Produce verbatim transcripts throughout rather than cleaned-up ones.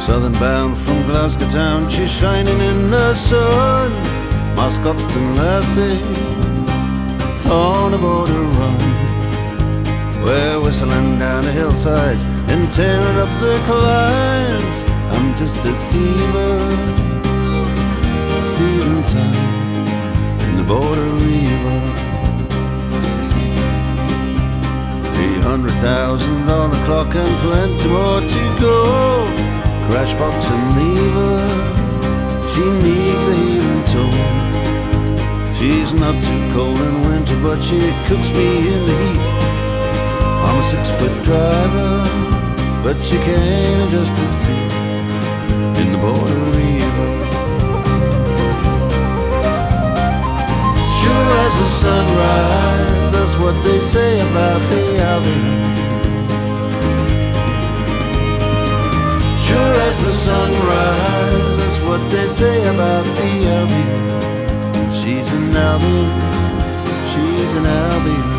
Southern bound from Glasgow town, she's shining in the sun. My Scotstoun lassie on a border run. We're whistling down the hillsides and tearing up the climbs. I'm just a thiever, stealing time in the border river. Three hundred thousand on the clock and plenty more to go. Crash box and lever, she needs a healing tone. She's not too cold in winter, but she cooks me in the heat. I'm a six-foot driver, but she can't adjust the seat in the border river. Sure as the sunrise, that's what they say about the Albion. Sure as the sunrise, that's what they say about the Albion. She's an Albion, she's an Albion.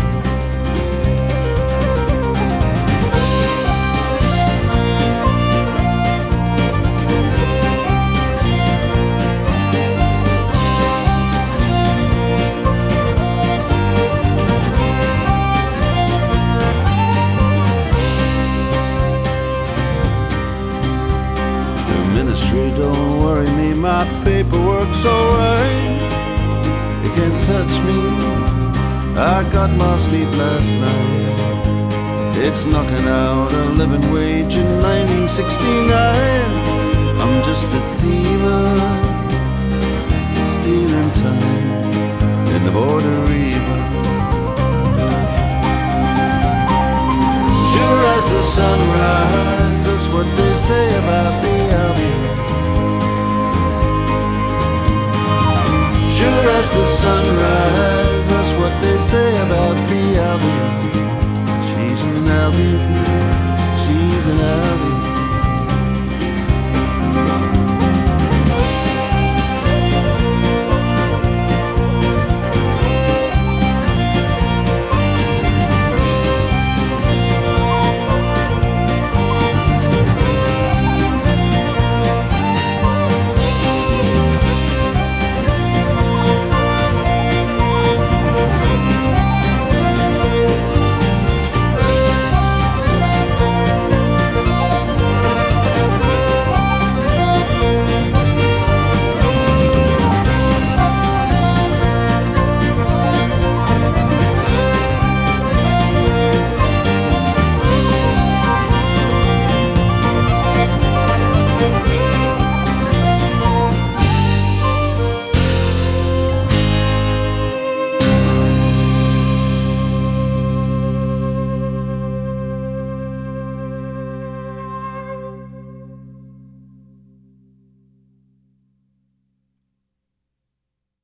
Don't worry me, my paperwork's alright. You can't touch me, I got my sleep last night. It's knocking out a living wage in nineteen sixty-nine. I'm just a thiever, stealing time in the border river. Sure as the sunrise, that's what they say about the Albion. Sure as the sunrise, that's what they say about the Albion.